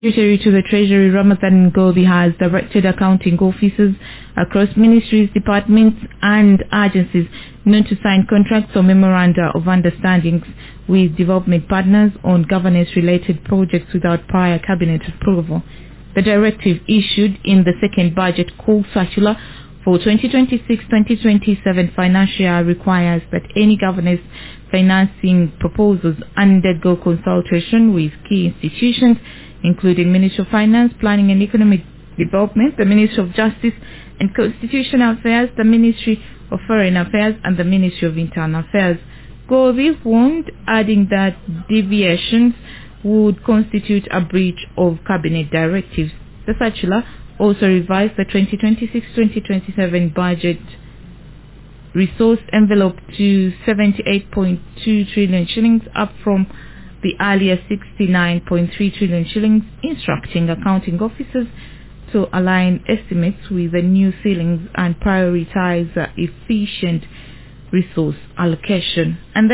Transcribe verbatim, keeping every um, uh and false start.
Secretary to the Treasury Ramadan Ngobi has directed accounting officers across ministries, departments and agencies not to sign contracts or memoranda of understandings with development partners on governance-related projects without prior cabinet approval. The directive, issued in the second budget call circular for twenty twenty-six twenty twenty-seven financial year, requires that any governance financing proposals undergo consultation with key institutions including Ministry of Finance, Planning and Economic Development, the Ministry of Justice and Constitutional Affairs, the Ministry of Foreign Affairs and the Ministry of Internal Affairs. Ngobi warned, adding that deviations would constitute a breach of cabinet directives. The circular also revised the twenty twenty-six twenty twenty-seven budget resource envelope to seventy-eight point two trillion shillings, up from the earlier sixty-nine point three trillion shillings, instructing accounting officers to align estimates with the new ceilings and prioritize efficient resource allocation. And